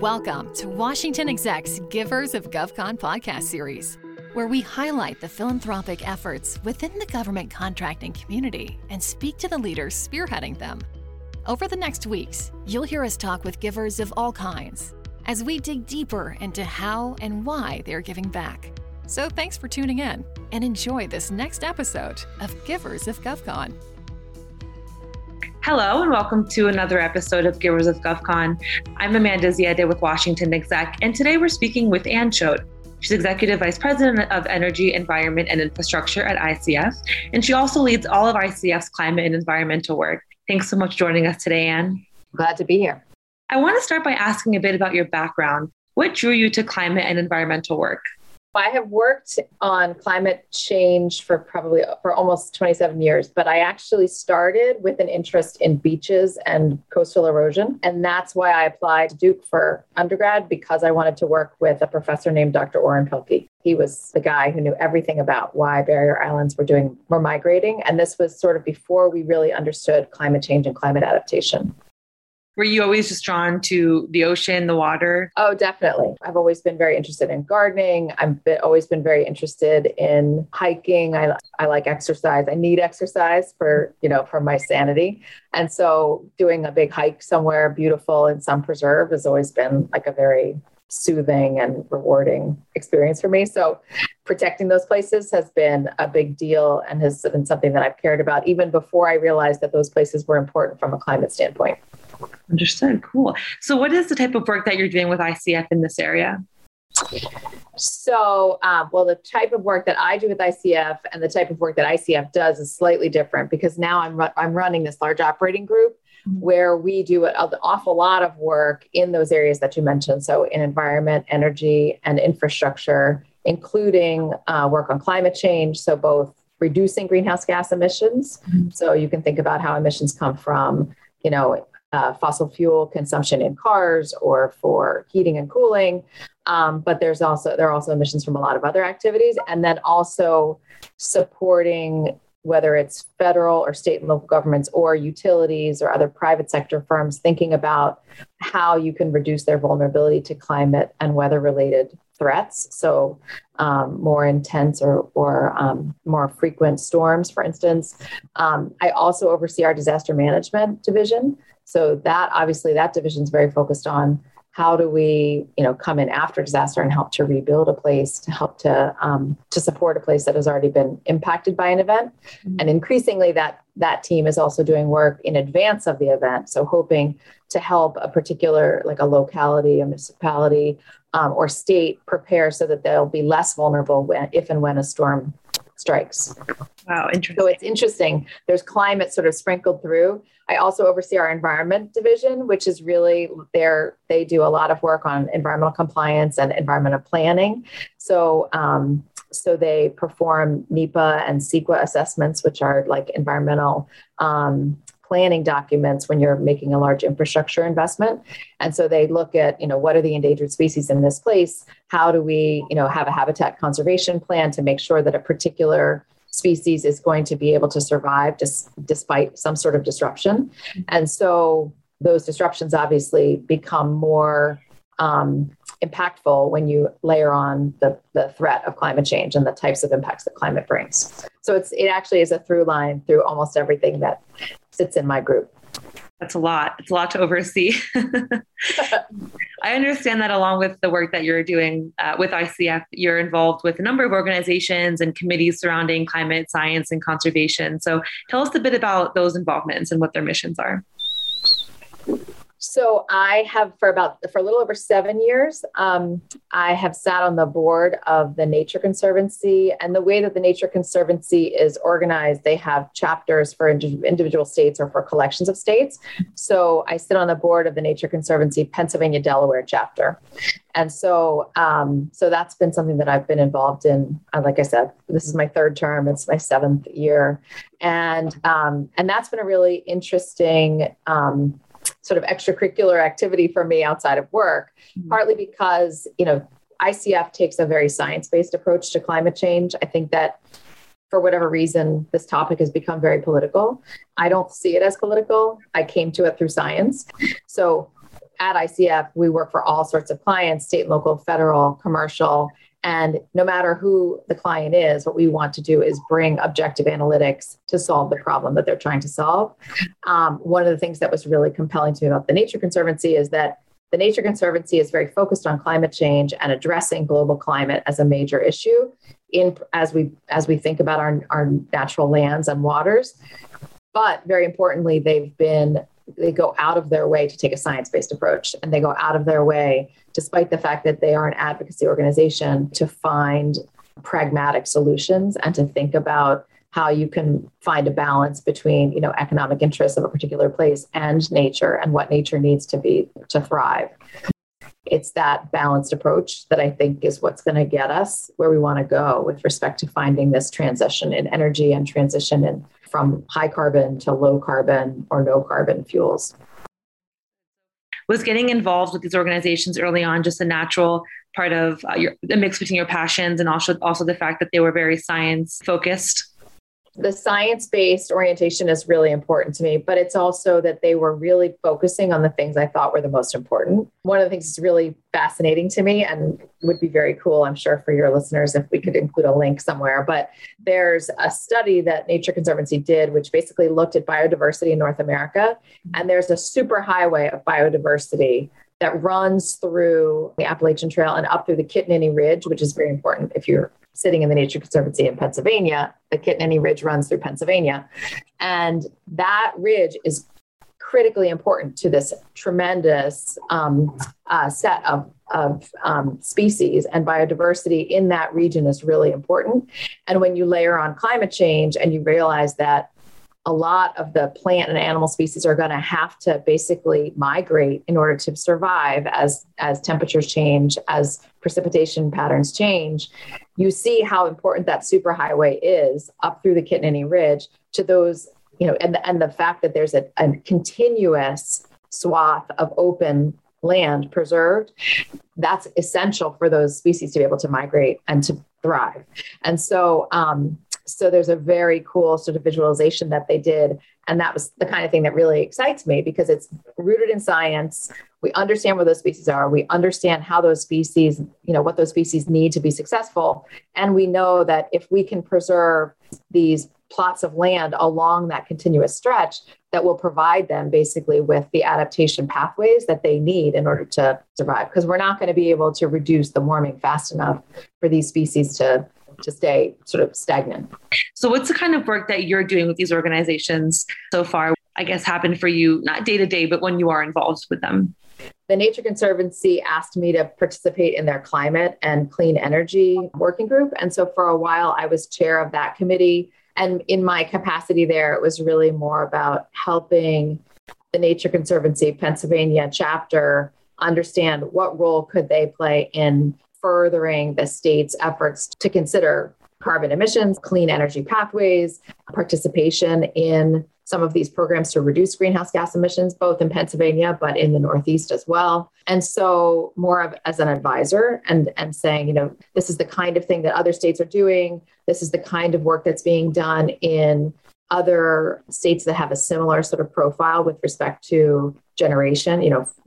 Welcome to Washington Exec's Givers of GovCon podcast series, where we highlight the philanthropic efforts within the government contracting community and speak to the leaders spearheading them. Over the next weeks, you'll hear us talk with givers of all kinds as we dig deeper into how and why they're giving back. So thanks for tuning in and enjoy this next episode of Givers of GovCon. Hello and welcome to another episode of Givers of GovCon. I'm Amanda Ziadeh with Washington Exec, and today we're speaking with Anne Choate. She's Executive Vice President of Energy, Environment, and Infrastructure at ICF, and she also leads all of ICF's climate and environmental work. Thanks so much for joining us today, Anne. Glad to be here. I want to start by asking a bit about your background. What drew you to climate and environmental work? I have worked on climate change for almost 27 years, but I actually started with an interest in beaches and coastal erosion. And that's why I applied to Duke for undergrad, because I wanted to work with a professor named Dr. Orrin Pilkey. He was the guy who knew everything about why barrier islands were migrating. And this was sort of before we really understood climate change and climate adaptation. Were you always just drawn to the ocean, the water? Oh, definitely. I've always been very interested in gardening. Always been very interested in hiking. I like exercise. I need exercise for my sanity. And so doing a big hike somewhere beautiful in some preserve has always been like a very soothing and rewarding experience for me. So protecting those places has been a big deal and has been something that I've cared about even before I realized that those places were important from a climate standpoint. Understood. Cool. So what is the type of work that you're doing with ICF in this area? So, the type of work that I do with ICF and the type of work that ICF does is slightly different, because now I'm running this large operating group where we do an awful lot of work in those areas that you mentioned. So in environment, energy, and infrastructure, including work on climate change. So both reducing greenhouse gas emissions. So you can think about how emissions come from, fossil fuel consumption in cars or for heating and cooling. But there are also emissions from a lot of other activities. And then also supporting, whether it's federal or state and local governments or utilities or other private sector firms, thinking about how you can reduce their vulnerability to climate and weather-related threats. So more intense or more frequent storms, for instance. I also oversee our disaster management division. So that division is very focused on how do we, come in after disaster and help to rebuild a place, to help to support a place that has already been impacted by an event. Mm-hmm. And increasingly that team is also doing work in advance of the event. So hoping to help a particular, like a locality, a municipality, or state prepare so that they'll be less vulnerable if and when a storm strikes. Wow, interesting. So it's interesting. There's climate sort of sprinkled through. I also oversee our environment division, which is really they do a lot of work on environmental compliance and environmental planning. So they perform NEPA and CEQA assessments, which are like environmental planning documents when you're making a large infrastructure investment. And so they look at, what are the endangered species in this place? How do we, have a habitat conservation plan to make sure that a particular species is going to be able to survive despite some sort of disruption. And so those disruptions obviously become more impactful when you layer on the threat of climate change and the types of impacts that climate brings. So it actually is a through line through almost everything that sits in my group. That's a lot. It's a lot to oversee. I understand that along with the work that you're doing with ICF, you're involved with a number of organizations and committees surrounding climate science and conservation. So tell us a bit about those involvements and what their missions are. So I have for a little over 7 years, I have sat on the board of the Nature Conservancy. And the way that the Nature Conservancy is organized, they have chapters for individual states or for collections of states. So I sit on the board of the Nature Conservancy Pennsylvania Delaware chapter. And so that's been something that I've been involved in. Like I said, this is my third term. It's my 7th year. And that's been a really interesting sort of extracurricular activity for me outside of work, partly because, ICF takes a very science-based approach to climate change. I think that for whatever reason, this topic has become very political. I don't see it as political. I came to it through science. So at ICF, we work for all sorts of clients, state, local, federal, commercial. And no matter who the client is, what we want to do is bring objective analytics to solve the problem that they're trying to solve. One of the things that was really compelling to me about the Nature Conservancy is that the Nature Conservancy is very focused on climate change and addressing global climate as a major issue as we think about our natural lands and waters. But very importantly, they go out of their way to take a science-based approach, and they go out of their way, despite the fact that they are an advocacy organization, to find pragmatic solutions and to think about how you can find a balance between, economic interests of a particular place and nature and what nature needs to thrive. It's that balanced approach that I think is what's going to get us where we want to go with respect to finding this transition in energy and transition from high carbon to low carbon or no carbon fuels. Was getting involved with these organizations early on just a natural part of the mix between your passions and also the fact that they were very science focused? The science-based orientation is really important to me, but it's also that they were really focusing on the things I thought were the most important. One of the things that's really fascinating to me and would be very cool, I'm sure, for your listeners, if we could include a link somewhere, but there's a study that Nature Conservancy did, which basically looked at biodiversity in North America. And there's a superhighway of biodiversity that runs through the Appalachian Trail and up through the Kittanning Ridge, which is very important if you're sitting in the Nature Conservancy in Pennsylvania. The Kittanning Ridge runs through Pennsylvania. And that ridge is critically important to this tremendous set of species, and biodiversity in that region is really important. And when you layer on climate change and you realize that a lot of the plant and animal species are going to have to basically migrate in order to survive as temperatures change, as precipitation patterns change, you see how important that superhighway is up through the Kittanning Ridge to those, and the fact that there's a continuous swath of open land preserved, that's essential for those species to be able to migrate and to thrive. And so there's a very cool sort of visualization that they did. And that was the kind of thing that really excites me because it's rooted in science. We understand where those species are. We understand how those species, what those species need to be successful. And we know that if we can preserve these plots of land along that continuous stretch, that will provide them basically with the adaptation pathways that they need in order to survive. Because we're not going to be able to reduce the warming fast enough for these species to stay sort of stagnant. So what's the kind of work that you're doing with these organizations so far, I guess, happened for you, not day to day, but when you are involved with them? The Nature Conservancy asked me to participate in their climate and clean energy working group. And so for a while, I was chair of that committee. And in my capacity there, it was really more about helping the Nature Conservancy Pennsylvania chapter understand what role could they play in furthering the state's efforts to consider carbon emissions, clean energy pathways, participation in some of these programs to reduce greenhouse gas emissions, both in Pennsylvania, but in the Northeast as well. And so more of as an advisor and saying, this is the kind of thing that other states are doing. This is the kind of work that's being done in other states that have a similar sort of profile with respect to generation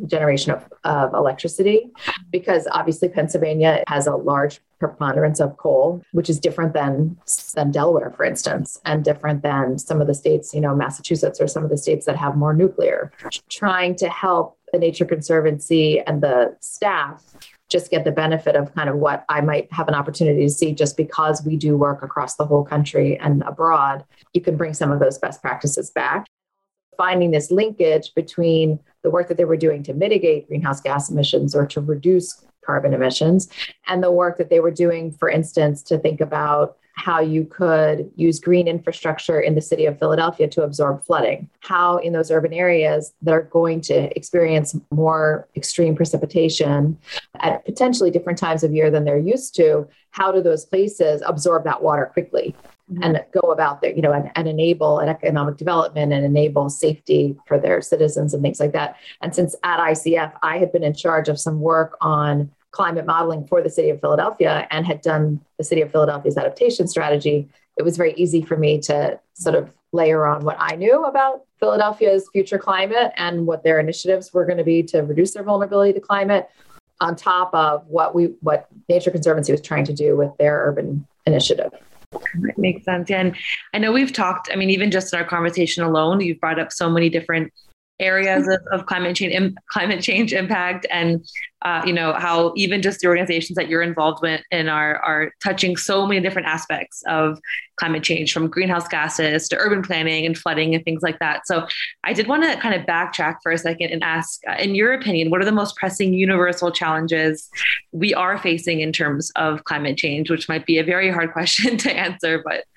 of electricity, because obviously Pennsylvania has a large preponderance of coal, which is different than Delaware, for instance, and different than some of the states, Massachusetts or some of the states that have more nuclear. Trying to help the Nature Conservancy and the staff just get the benefit of kind of what I might have an opportunity to see just because we do work across the whole country and abroad. You can bring some of those best practices back. Finding this linkage between the work that they were doing to mitigate greenhouse gas emissions or to reduce carbon emissions and the work that they were doing, for instance, to think about how you could use green infrastructure in the city of Philadelphia to absorb flooding, how in those urban areas that are going to experience more extreme precipitation at potentially different times of year than they're used to, how do those places absorb that water quickly and go about their, and enable an economic development and enable safety for their citizens and things like that. And since at ICF, I had been in charge of some work on climate modeling for the city of Philadelphia and had done the city of Philadelphia's adaptation strategy, it was very easy for me to sort of layer on what I knew about Philadelphia's future climate and what their initiatives were going to be to reduce their vulnerability to climate, on top of what Nature Conservancy was trying to do with their urban initiative. It makes sense. Yeah. And I know we've talked, I mean, even just in our conversation alone, you've brought up so many different areas of climate change impact, and how even just the organizations that you're involved with in are touching so many different aspects of climate change, from greenhouse gases to urban planning and flooding and things like that. So I did want to kind of backtrack for a second and ask, in your opinion, what are the most pressing universal challenges we are facing in terms of climate change, which might be a very hard question to answer, but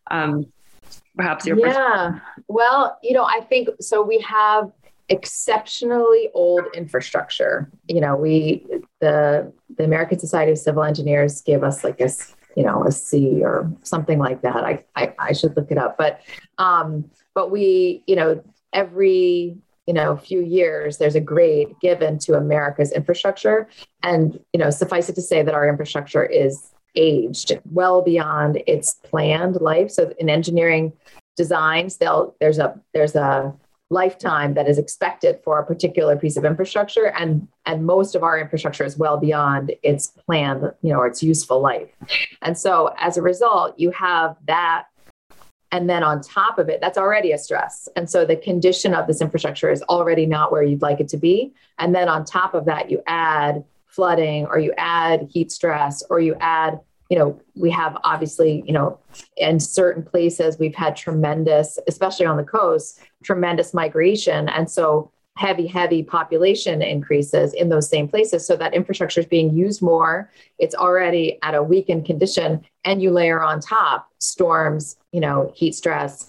perhaps your perspective. Yeah. Well, I think so. We have exceptionally old infrastructure. The American Society of Civil Engineers gave us like a C or something like that. I should look it up, but we, every few years, there's a grade given to America's infrastructure, and suffice it to say that our infrastructure is aged well beyond its planned life. So in engineering designs, there's a lifetime that is expected for a particular piece of infrastructure, and most of our infrastructure is well beyond its planned, or its useful life. And so as a result, you have that. And then on top of it, that's already a stress. And so the condition of this infrastructure is already not where you'd like it to be. And then on top of that, you add flooding, or you add heat stress, or you add, we have obviously, in certain places, we've had tremendous, especially on the coast, tremendous migration. And so heavy population increases in those same places. So that infrastructure is being used more. It's already at a weakened condition. And you layer on top storms, heat stress.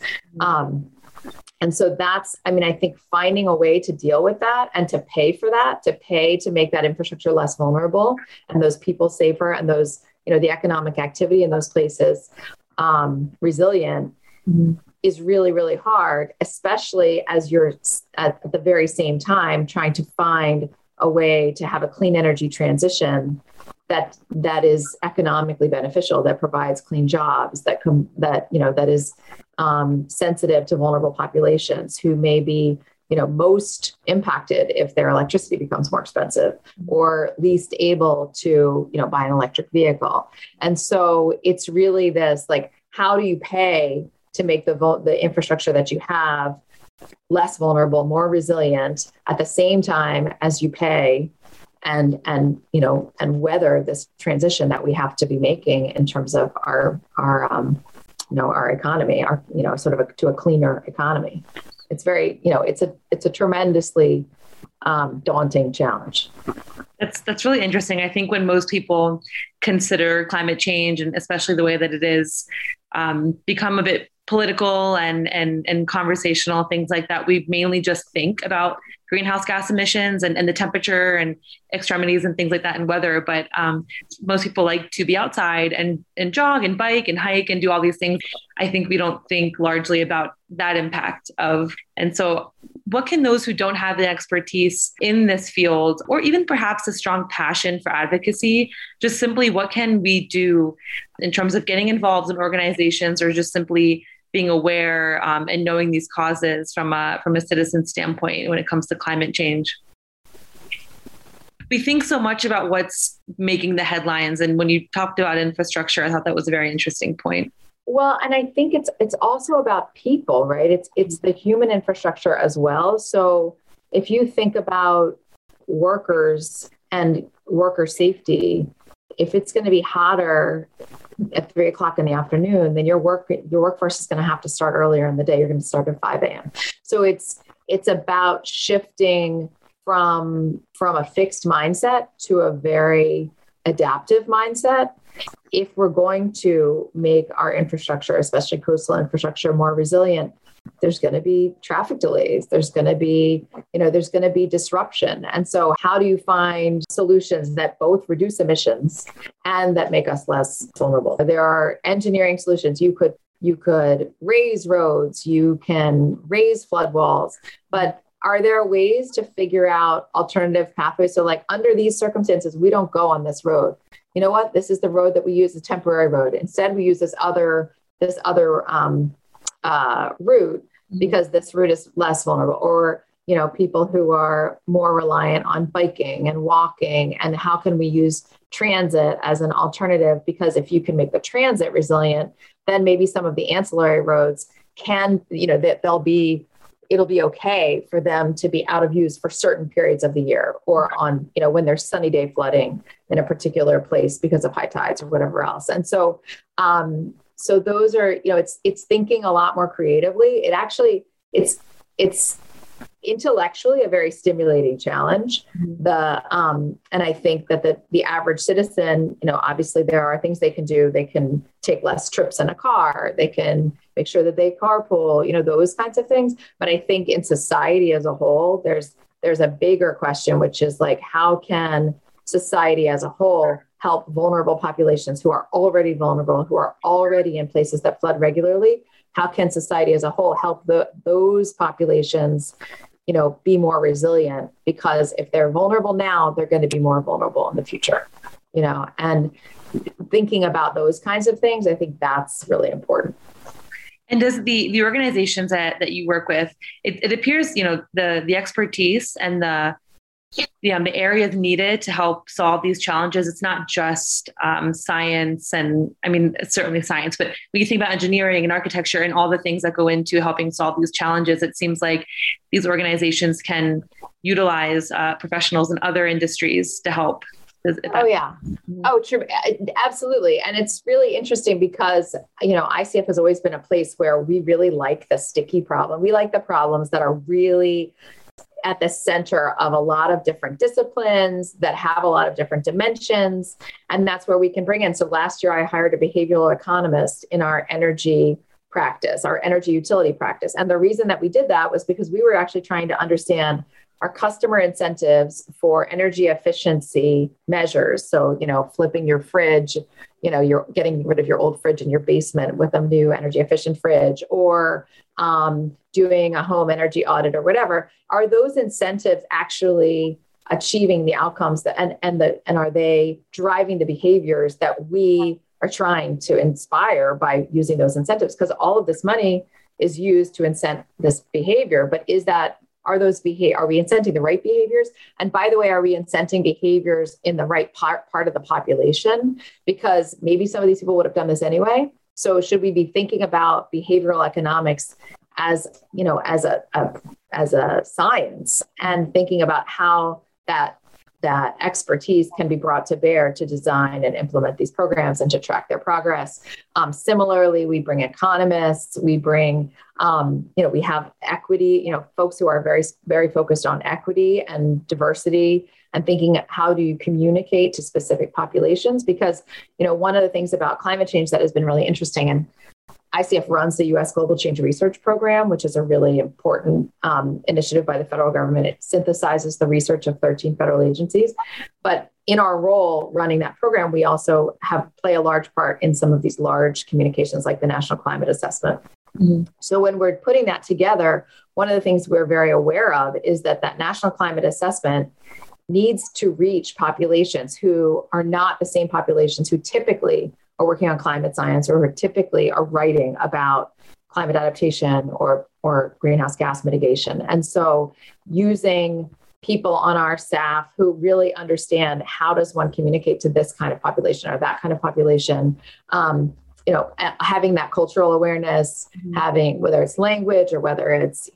And so I think finding a way to deal with that and to pay for that, to make that infrastructure less vulnerable and those people safer, and those, the economic activity in those places resilient, is really, really hard, especially as you're at the very same time trying to find a way to have a clean energy transition that is economically beneficial, that provides clean jobs, that is sensitive to vulnerable populations who may be, most impacted if their electricity becomes more expensive, or least able to, buy an electric vehicle. And so it's really this, like, how do you pay to make the infrastructure that you have less vulnerable, more resilient, at the same time as you pay and weather this transition that we have to be making in terms of our economy, to a cleaner economy. It's very, it's a tremendously daunting challenge. That's really interesting. I think when most people consider climate change, and especially the way that it is become a bit political and conversational, things like that, we mainly just think about greenhouse gas emissions and the temperature and extremities and things like that and weather. But most people like to be outside and jog and bike and hike and do all these things. I think we don't think largely about that impact of. And so what can those who don't have the expertise in this field, or even perhaps a strong passion for advocacy, just simply what can we do in terms of getting involved in organizations, or just simply being aware and knowing these causes from a citizen standpoint when it comes to climate change? We think so much about what's making the headlines. And when you talked about infrastructure, I thought that was a very interesting point. Well, and I think it's also about people, right? It's the human infrastructure as well. So if you think about workers and worker safety, if it's going to be hotter at 3:00 in the afternoon, then your workforce is going to have to start earlier in the day. You're going to start at 5 a.m. So it's about shifting from a fixed mindset to a very adaptive mindset. If we're going to make our infrastructure, especially coastal infrastructure, more resilient, there's going to be traffic delays. There's going to be disruption. And so how do you find solutions that both reduce emissions and that make us less vulnerable? There are engineering solutions. You could raise roads, you can raise flood walls, but are there ways to figure out alternative pathways? So like, under these circumstances, we don't go on this road. You know what? This is the road that we use, a temporary road. Instead, we use this other route because this route is less vulnerable, or people who are more reliant on biking and walking, and how can we use transit as an alternative? Because if you can make the transit resilient, then maybe some of the ancillary roads can, that it'll be okay for them to be out of use for certain periods of the year, or on, when there's sunny day flooding in a particular place because of high tides or whatever else. And so, so those are, it's thinking a lot more creatively. It's intellectually a very stimulating challenge. And I think that the average citizen, obviously there are things they can do. They can take less trips in a car. They can make sure that they carpool, those kinds of things. But I think in society as a whole, there's a bigger question, which is like, how can society as a whole help vulnerable populations who are already vulnerable, who are already in places that flood regularly? How can society as a whole help those populations, be more resilient? Because if they're vulnerable now, they're going to be more vulnerable in the future, and thinking about those kinds of things, I think that's really important. And does the organizations that you work with, it appears, the expertise and the areas needed to help solve these challenges, it's not just science. And I mean, it's certainly science, but when you think about engineering and architecture and all the things that go into helping solve these challenges, it seems like these organizations can utilize professionals in other industries to help. Oh, yeah. Oh, true. Absolutely. And it's really interesting because, ICF has always been a place where we really like the sticky problem. We like the problems that are really at the center of a lot of different disciplines that have a lot of different dimensions. And that's where we can bring in. So last year I hired a behavioral economist in our energy practice, our energy utility practice. And the reason that we did that was because we were actually trying to understand our customer incentives for energy efficiency measures. So, flipping your fridge, you're getting rid of your old fridge in your basement with a new energy efficient fridge, or doing a home energy audit or whatever. Are those incentives actually achieving the outcomes and are they driving the behaviors that we are trying to inspire by using those incentives? Because all of this money is used to incent this behavior, but are we incenting the right behaviors? And by the way, are we incenting behaviors in the right part of the population? Because maybe some of these people would have done this anyway. So should we be thinking about behavioral economics as a science, and thinking about how that expertise can be brought to bear to design and implement these programs and to track their progress? Similarly, we bring economists, we bring, we have equity, folks who are very, very focused on equity and diversity and thinking, how do you communicate to specific populations? Because, one of the things about climate change that has been really interesting, and ICF runs the U.S. Global Change Research Program, which is a really important initiative by the federal government. It synthesizes the research of 13 federal agencies. But in our role running that program, we also play a large part in some of these large communications like the National Climate Assessment. Mm-hmm. So when we're putting that together, one of the things we're very aware of is that National Climate Assessment needs to reach populations who are not the same populations who typically are working on climate science or who typically are writing about climate adaptation or greenhouse gas mitigation. And so using people on our staff who really understand how does one communicate to this kind of population or that kind of population, having that cultural awareness, having, whether it's language or whether it's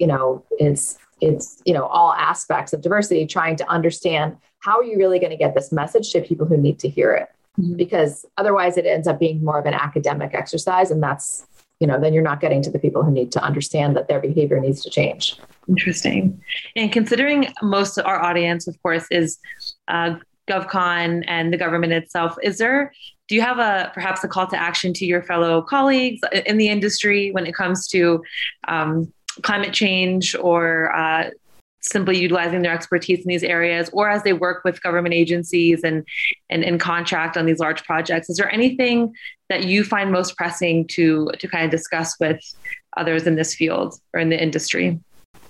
all aspects of diversity, trying to understand how are you really going to get this message to people who need to hear it? Because otherwise it ends up being more of an academic exercise. And that's, then you're not getting to the people who need to understand that their behavior needs to change. Interesting. And considering most of our audience, of course, is GovCon and the government itself, do you have perhaps a call to action to your fellow colleagues in the industry when it comes to climate change or simply utilizing their expertise in these areas, or as they work with government agencies and contract on these large projects? Is there anything that you find most pressing to kind of discuss with others in this field or in the industry?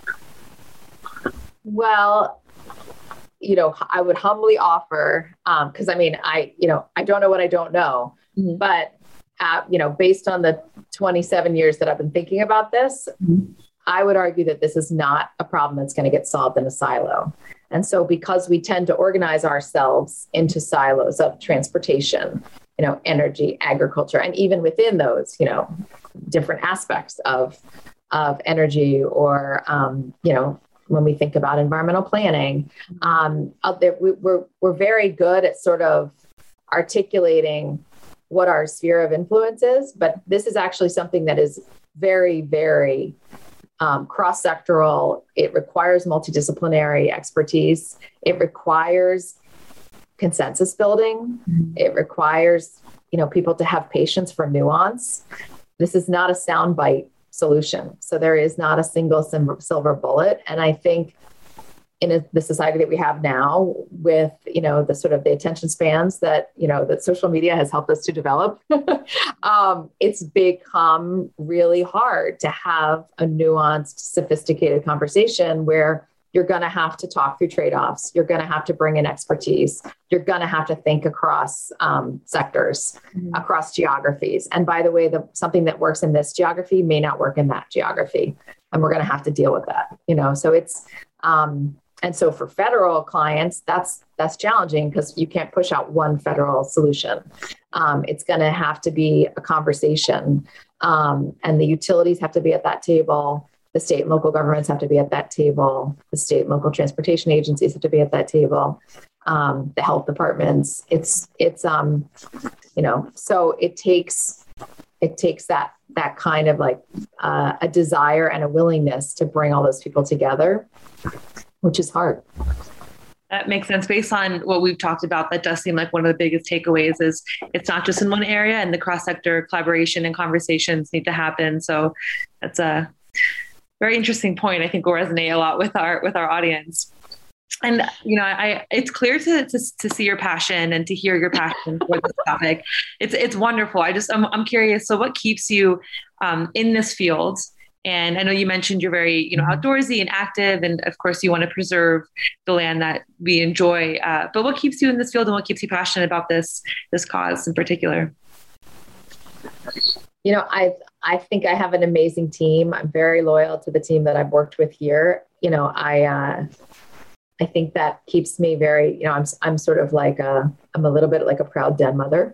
Well, I would humbly offer, because I don't know what I don't know, but based on the 27 years that I've been thinking about this, I would argue that this is not a problem that's going to get solved in a silo. And so because we tend to organize ourselves into silos of transportation, energy, agriculture, and even within those, different aspects of energy or, when we think about environmental planning, we're very good at sort of articulating what our sphere of influence is, but this is actually something that is very, very cross-sectoral. It requires multidisciplinary expertise. It requires consensus building. It requires, people to have patience for nuance. This is not a soundbite solution. So there is not a single silver bullet. And I think in the society that we have now with, the sort of the attention spans that, that social media has helped us to develop, it's become really hard to have a nuanced, sophisticated conversation where you're going to have to talk through trade-offs. You're going to have to bring in expertise. You're going to have to think across sectors, across geographies. And by the way, something that works in this geography may not work in that geography. And we're going to have to deal with that, so it's, and so for federal clients, that's challenging because you can't push out one federal solution. It's going to have to be a conversation, and the utilities have to be at that table. The state and local governments have to be at that table. The state and local transportation agencies have to be at that table. The health departments. It's so it takes that kind of like a desire and a willingness to bring all those people together, which is hard. That makes sense. Based on what we've talked about, that does seem like one of the biggest takeaways is it's not just in one area, and the cross-sector collaboration and conversations need to happen. So that's a very interesting point. I think will resonate a lot with our audience. And, it's clear to see your passion and to hear your passion for this topic. It's wonderful. I'm curious. So what keeps you in this field? And I know you mentioned you're very, outdoorsy and active, and of course you want to preserve the land that we enjoy. But what keeps you in this field, and what keeps you passionate about this cause in particular? I think I have an amazing team. I'm very loyal to the team that I've worked with here. I think that keeps me very, I'm sort of like I'm a little bit like a proud den mother.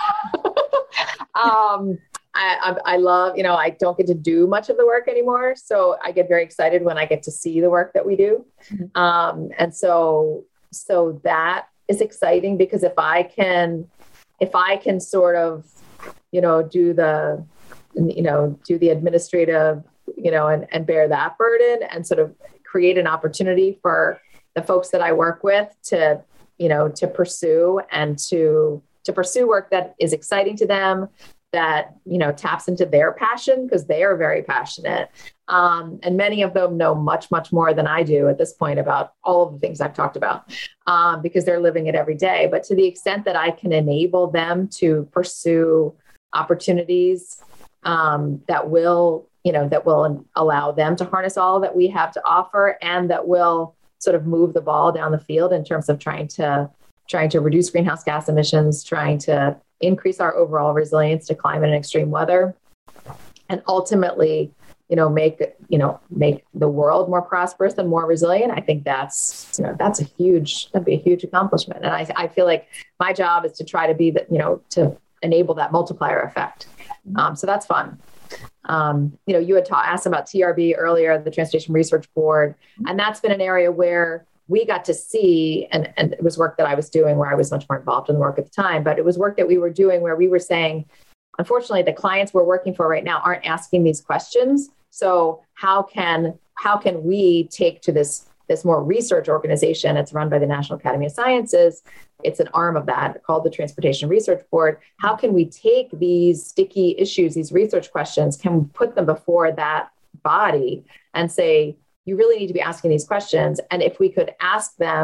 I love, I don't get to do much of the work anymore. So I get very excited when I get to see the work that we do. And so that is exciting because if I can sort of, do the administrative, and bear that burden and sort of create an opportunity for the folks that I work with to pursue and to pursue work that is exciting to them, that, taps into their passion because they are very passionate. And many of them know much, much more than I do at this point about all of the things I've talked about because they're living it every day. But to the extent that I can enable them to pursue opportunities that will allow them to harness all that we have to offer and that will sort of move the ball down the field in terms of trying to reduce greenhouse gas emissions, trying to increase our overall resilience to climate and extreme weather, and ultimately, make the world more prosperous and more resilient. I think that'd be a huge accomplishment. And I feel like my job is to try to be to enable that multiplier effect. So that's fun. You had asked about TRB earlier, the Transportation Research Board, and that's been an area where we got to see, and it was work that I was doing where I was much more involved in the work at the time, but it was work that we were doing where we were saying, unfortunately, the clients we're working for right now aren't asking these questions. So how can we take to this more research organization? It's run by the National Academy of Sciences. It's an arm of that called the Transportation Research Board. How can we take these sticky issues, these research questions, can we put them before that body and say, you really need to be asking these questions. And if we could ask them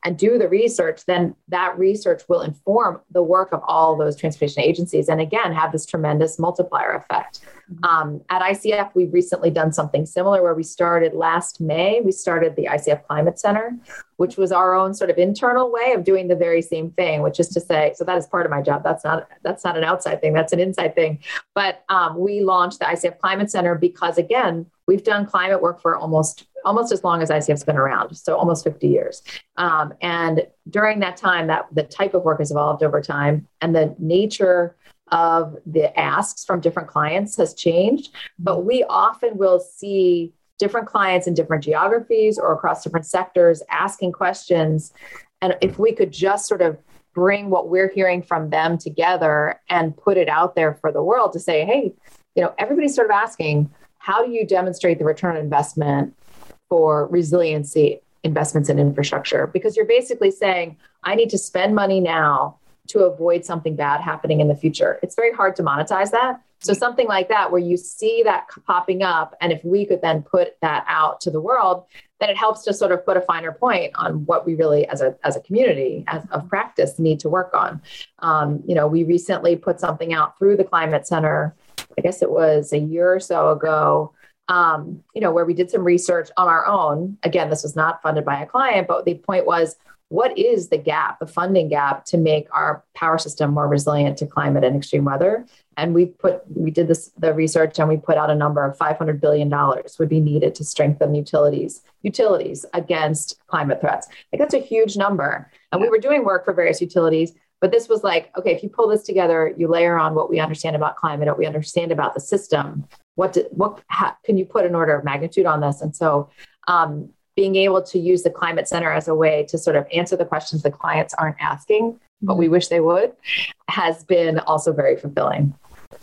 and do the research, then that research will inform the work of all those transportation agencies. And again, have this tremendous multiplier effect. At ICF, we've recently done something similar where we started last May. We started the ICF Climate Center, which was our own sort of internal way of doing the very same thing, which is to say, so that is part of my job. That's not an outside thing. That's an inside thing. But we launched the ICF Climate Center because, again, we've done climate work for almost as long as ICF's been around, so almost 50 years. And during that time, the type of work has evolved over time, and the nature of the asks from different clients has changed. But we often will see different clients in different geographies or across different sectors asking questions. And if we could just sort of bring what we're hearing from them together and put it out there for the world to say, hey, everybody's sort of asking, how do you demonstrate the return on investment for resiliency investments in infrastructure? Because you're basically saying, I need to spend money now to avoid something bad happening in the future. It's very hard to monetize that. So something like that, where you see that popping up, and if we could then put that out to the world, then it helps to sort of put a finer point on what we really, as a community of practice, need to work on. We recently put something out through the Climate Center, I guess it was a year or so ago, where we did some research on our own. Again, this was not funded by a client, but the point was, what is the gap, the funding gap, to make our power system more resilient to climate and extreme weather? And we did the research, and we put out a number of $500 billion would be needed to strengthen utilities against climate threats. Like, that's a huge number. And we were doing work for various utilities, but this was like, okay, if you pull this together, you layer on what we understand about climate, what we understand about the system, what can you put an order of magnitude on this? And so, being able to use the Climate Center as a way to sort of answer the questions the clients aren't asking, but we wish they would, has been also very fulfilling.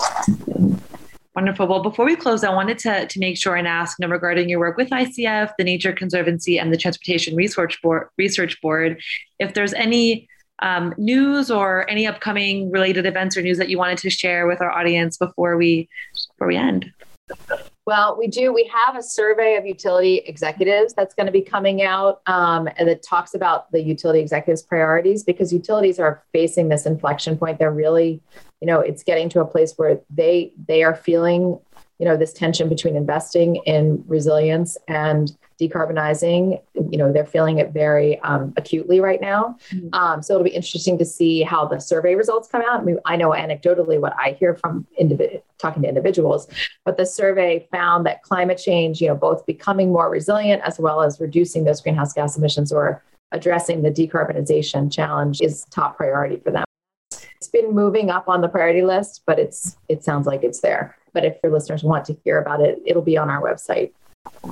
Wonderful. Well, before we close, I wanted to make sure and ask regarding your work with ICF, the Nature Conservancy, and the Transportation Research Board, if there's any news or any upcoming related events or news that you wanted to share with our audience before we end. Well, we do. We have a survey of utility executives that's going to be coming out, and it talks about the utility executives' priorities, because utilities are facing this inflection point. They're really, it's getting to a place where they are feeling, this tension between investing in resilience and decarbonizing. They're feeling it very acutely right now. So it'll be interesting to see how the survey results come out. I know anecdotally what I hear from talking to individuals, but the survey found that climate change, both becoming more resilient as well as reducing those greenhouse gas emissions or addressing the decarbonization challenge, is top priority for them. It's been moving up on the priority list, but it sounds like it's there. But if your listeners want to hear about it, it'll be on our website.